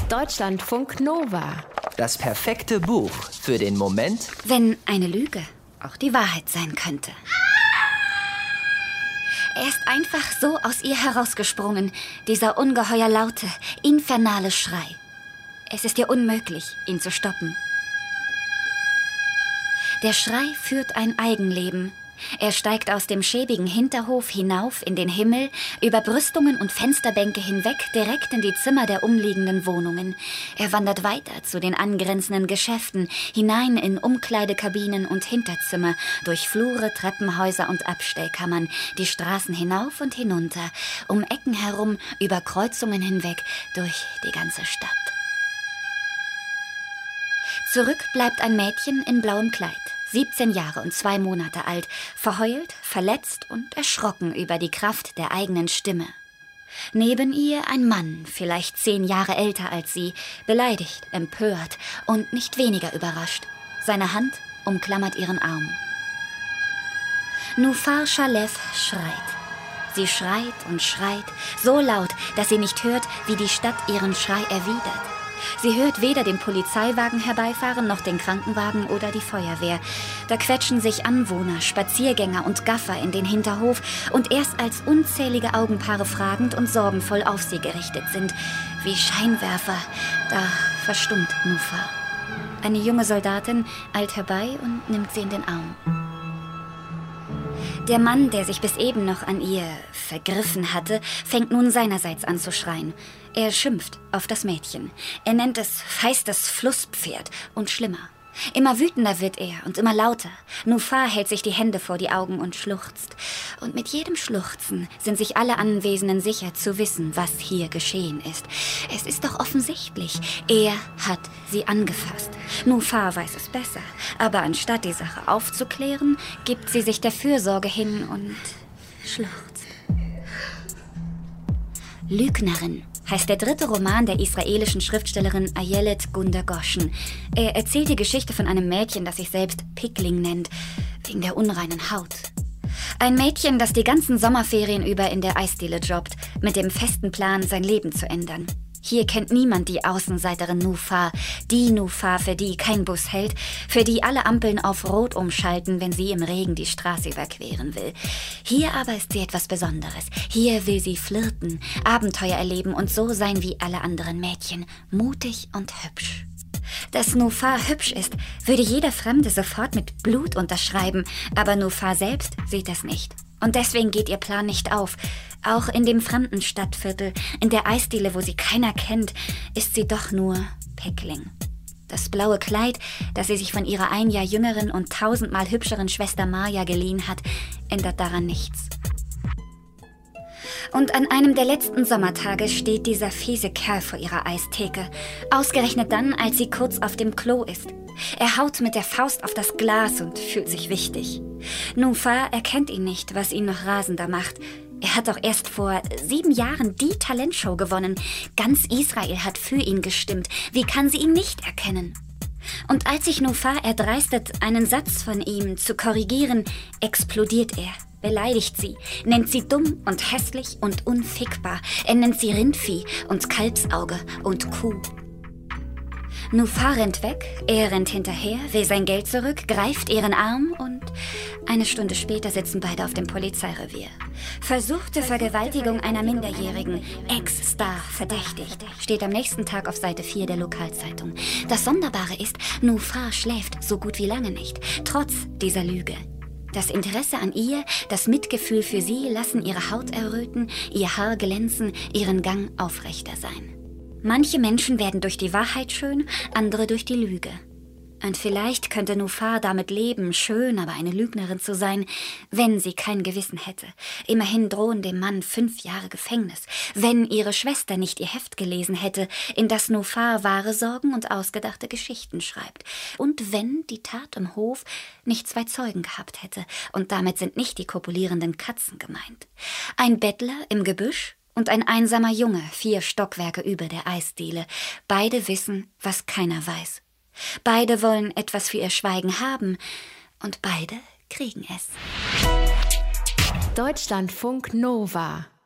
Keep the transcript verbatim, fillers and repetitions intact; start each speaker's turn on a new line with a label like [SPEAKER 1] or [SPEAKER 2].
[SPEAKER 1] Deutschlandfunk Nova.
[SPEAKER 2] Das perfekte Buch für den Moment,
[SPEAKER 3] wenn eine Lüge auch die Wahrheit sein könnte. Er ist einfach so aus ihr herausgesprungen, dieser ungeheuer laute, infernale Schrei. Es ist ihr unmöglich, ihn zu stoppen. Der Schrei führt ein Eigenleben. Er steigt aus dem schäbigen Hinterhof hinauf in den Himmel, über Brüstungen und Fensterbänke hinweg, direkt in die Zimmer der umliegenden Wohnungen. Er wandert weiter zu den angrenzenden Geschäften, hinein in Umkleidekabinen und Hinterzimmer, durch Flure, Treppenhäuser und Abstellkammern, die Straßen hinauf und hinunter, um Ecken herum, über Kreuzungen hinweg, durch die ganze Stadt. Zurück bleibt ein Mädchen in blauem Kleid. siebzehn Jahre und zwei Monate alt, verheult, verletzt und erschrocken über die Kraft der eigenen Stimme. Neben ihr ein Mann, vielleicht zehn Jahre älter als sie, beleidigt, empört und nicht weniger überrascht. Seine Hand umklammert ihren Arm. Nufar Shalev schreit. Sie schreit und schreit, so laut, dass sie nicht hört, wie die Stadt ihren Schrei erwidert. Sie hört weder den Polizeiwagen herbeifahren, noch den Krankenwagen oder die Feuerwehr. Da quetschen sich Anwohner, Spaziergänger und Gaffer in den Hinterhof und erst als unzählige Augenpaare fragend und sorgenvoll auf sie gerichtet sind, wie Scheinwerfer, da verstummt Nufar. Eine junge Soldatin eilt herbei und nimmt sie in den Arm. Der Mann, der sich bis eben noch an ihr vergriffen hatte, fängt nun seinerseits an zu schreien. Er schimpft auf das Mädchen. Er nennt es feistes Flusspferd und schlimmer. Immer wütender wird er und immer lauter. Nufar hält sich die Hände vor die Augen und schluchzt. Und mit jedem Schluchzen sind sich alle Anwesenden sicher zu wissen, was hier geschehen ist. Es ist doch offensichtlich, er hat sie angefasst. Nufar weiß es besser, aber anstatt die Sache aufzuklären, gibt sie sich der Fürsorge hin und schluchzt. Lügnerin heißt der dritte Roman der israelischen Schriftstellerin Ayelet Gunda Goshen. Er erzählt die Geschichte von einem Mädchen, das sich selbst Pickling nennt, wegen der unreinen Haut. Ein Mädchen, das die ganzen Sommerferien über in der Eisdiele jobbt, mit dem festen Plan, sein Leben zu ändern. Hier kennt niemand die Außenseiterin Nufar, die Nufar, für die kein Bus hält, für die alle Ampeln auf Rot umschalten, wenn sie im Regen die Straße überqueren will. Hier aber ist sie etwas Besonderes. Hier will sie flirten, Abenteuer erleben und so sein wie alle anderen Mädchen, mutig und hübsch. Dass Nufar hübsch ist, würde jeder Fremde sofort mit Blut unterschreiben, aber Nufar selbst sieht das nicht. Und deswegen geht ihr Plan nicht auf. Auch in dem fremden Stadtviertel, in der Eisdiele, wo sie keiner kennt, ist sie doch nur Pickling. Das blaue Kleid, das sie sich von ihrer ein Jahr jüngeren und tausendmal hübscheren Schwester Maja geliehen hat, ändert daran nichts. Und an einem der letzten Sommertage steht dieser fiese Kerl vor ihrer Eistheke. Ausgerechnet dann, als sie kurz auf dem Klo ist. Er haut mit der Faust auf das Glas und fühlt sich wichtig. Nufar erkennt ihn nicht, was ihn noch rasender macht. Er hat doch erst vor sieben Jahren die Talentshow gewonnen. Ganz Israel hat für ihn gestimmt. Wie kann sie ihn nicht erkennen? Und als sich Nufar erdreistet, einen Satz von ihm zu korrigieren, explodiert er. Beleidigt sie, nennt sie dumm und hässlich und unfickbar. Er nennt sie Rindvieh und Kalbsauge und Kuh. Nufar rennt weg, er rennt hinterher, will sein Geld zurück, greift ihren Arm und eine Stunde später sitzen beide auf dem Polizeirevier. Versuchte Vergewaltigung einer Minderjährigen, Ex-Star verdächtigt, steht am nächsten Tag auf Seite vier der Lokalzeitung. Das Sonderbare ist, Nufar schläft so gut wie lange nicht, trotz dieser Lüge. Das Interesse an ihr, das Mitgefühl für sie lassen ihre Haut erröten, ihr Haar glänzen, ihren Gang aufrechter sein. Manche Menschen werden durch die Wahrheit schön, andere durch die Lüge. Und vielleicht könnte Nufar damit leben, schön, aber eine Lügnerin zu sein, wenn sie kein Gewissen hätte. Immerhin drohen dem Mann fünf Jahre Gefängnis, wenn ihre Schwester nicht ihr Heft gelesen hätte, in das Nufar wahre Sorgen und ausgedachte Geschichten schreibt. Und wenn die Tat im Hof nicht zwei Zeugen gehabt hätte, und damit sind nicht die kopulierenden Katzen gemeint. Ein Bettler im Gebüsch und ein einsamer Junge, vier Stockwerke über der Eisdiele. Beide wissen, was keiner weiß. Beide wollen etwas für ihr Schweigen haben und beide kriegen es.
[SPEAKER 1] Deutschlandfunk Nova.